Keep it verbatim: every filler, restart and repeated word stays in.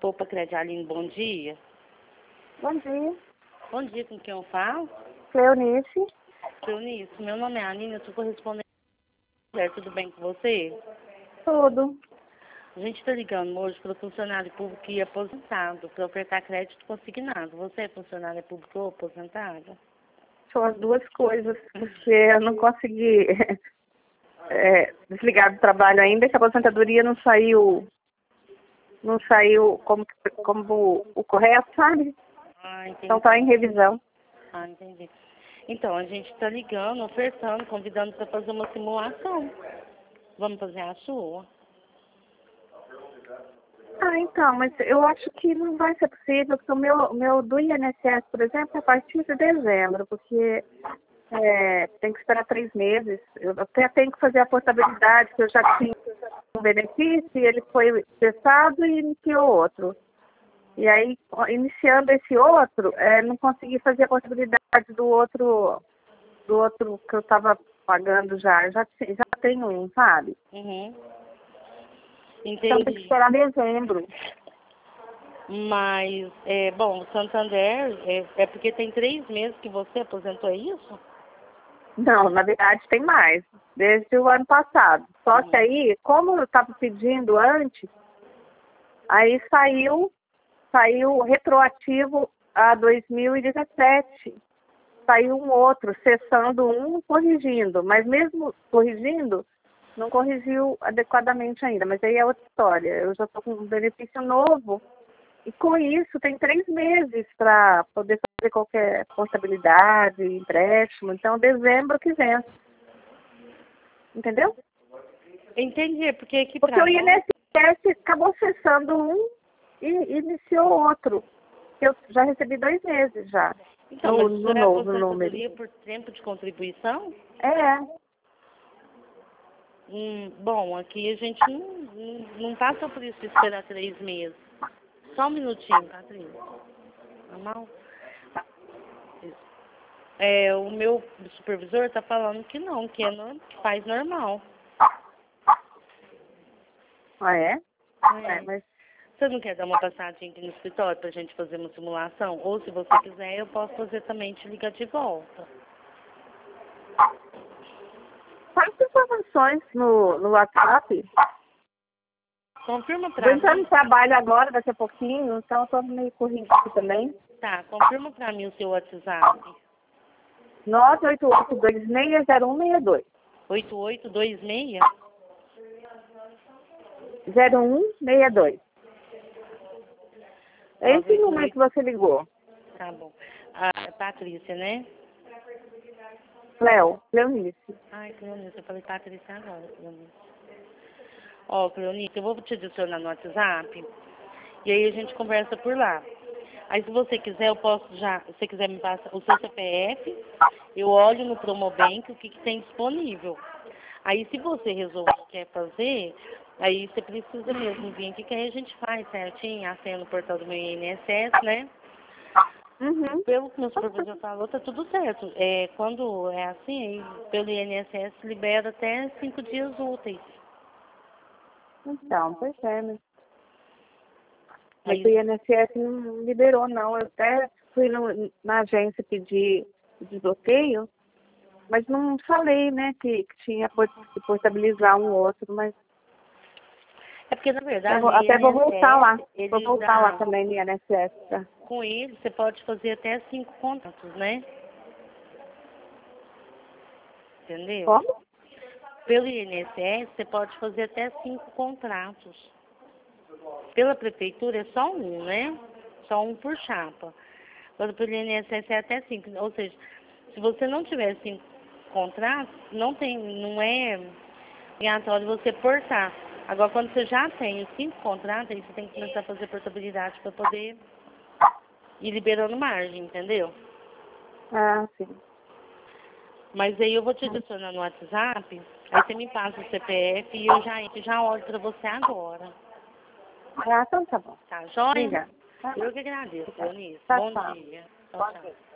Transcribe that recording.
Copa Credialine, bom dia. Bom dia. Bom dia, com quem eu falo? Cleonice. Cleonice, meu nome é Aline, eu sou correspondente. Tudo bem com você? Tudo. A gente está ligando hoje para o funcionário público e aposentado, para ofertar crédito consignado. Você é funcionária pública ou aposentada? São as duas coisas, porque eu não consegui é, desligar do trabalho ainda, que a aposentadoria não saiu, não saiu como, como o correto, sabe? Ah, entendi. Então está em revisão. Ah, entendi. Então, a gente está ligando, ofertando, convidando para fazer uma simulação. Vamos fazer a sua? Ah, então, mas eu acho que não vai ser possível, porque o meu, meu do I N S S, por exemplo, é a partir de dezembro, porque é, tem que esperar três meses. Eu até tenho que fazer a portabilidade, que eu já tinha um benefício, e ele foi cessado e iniciou outro. E aí, iniciando esse outro, é, não consegui fazer a portabilidade do outro, do outro que eu estava pagando já. Já, já tenho um, sabe? Uhum. Então tem que Entendi. esperar dezembro. Mas, é, bom, o Santander, é, é porque tem três meses que você aposentou, é isso? Não, na verdade tem mais, desde o ano passado. Só que Uhum. aí, como eu estava pedindo antes, aí saiu, saiu retroativo a dois mil e dezessete. Saiu um outro, cessando um, corrigindo. Mas mesmo corrigindo, não corrigiu adequadamente ainda. Mas aí é outra história. Eu já estou com um benefício novo. E com isso tem três meses para poder fazer qualquer portabilidade, empréstimo. Então, dezembro que vem. Entendeu? Entendi, porque aqui Porque pra o I N S S acabou cessando um e iniciou outro. Eu já recebi dois meses já. Então, No, mas isso no é novo número. aposentadoria por tempo de contribuição? É. Hum, bom, aqui a gente não, não, não passa por isso de esperar três meses. Só um minutinho, Patrícia. Normal? É, o meu supervisor está falando que não, que, é no, que faz normal. Ah, é? É. É, mas Você não quer dar uma passadinha aqui no escritório para a gente fazer uma simulação? Ou se você quiser, eu posso fazer também te ligar de volta. faz informações no, no WhatsApp. Confirma Vou para entrar no mim. trabalho agora, daqui a pouquinho, então eu tô meio corrido aqui também. Tá, confirma para mim o seu WhatsApp. nove oito oito dois seis zero um seis dois. oito oito dois seis? zero um seis dois. É esse número que você ligou. Tá bom. Ah, é Patrícia, né? Léo, Leonice. Ai, Cleonice, eu falei Patrícia agora, Cleonice. Ó, Cleonice, eu vou te adicionar no WhatsApp e aí a gente conversa por lá. Aí se você quiser, eu posso já, se você quiser me passar o seu C P F, eu olho no Promobank o que, que tem disponível. Aí se você resolve que quer fazer, aí você precisa mesmo vir aqui, que aí a gente faz certinho, a senha no portal do meu I N S S, né? Uhum. Pelo que meu supervisor falou, tá tudo certo. É, quando é assim, aí, pelo I N S S libera até cinco dias úteis. Então, pois é, mas, mas Aí, o I N S S não liberou, não. Eu até fui no, na agência pedir desbloqueio, mas não falei, né, que, que tinha que portabilizar um outro, mas é porque, na até verdade, vou, o até vou I N S voltar lá. S, Vou ele voltar lá dá, também no I N S S. Tá? com ele, você pode fazer até cinco contratos, né? Entendeu? Como? Pelo I N S S, você pode fazer até cinco contratos. Pela prefeitura é só um, né? Só um por chapa. Agora, pelo I N S S é até cinco. Ou seja, se você não tiver cinco contratos, não tem, não é obrigatório você portar. Agora, quando você já tem os cinco contratos, aí você tem que começar a fazer portabilidade para poder ir liberando margem, entendeu? Ah, sim. Mas aí eu vou te adicionar no WhatsApp, aí você me passa o C P F e eu já, entro, já olho para você agora. Ah, então tá bom. Tá joia? Obrigada. Tá bom. Eu que agradeço, Leonice. Tá, Bom tchau. dia. Tchau, Bom tchau. dia.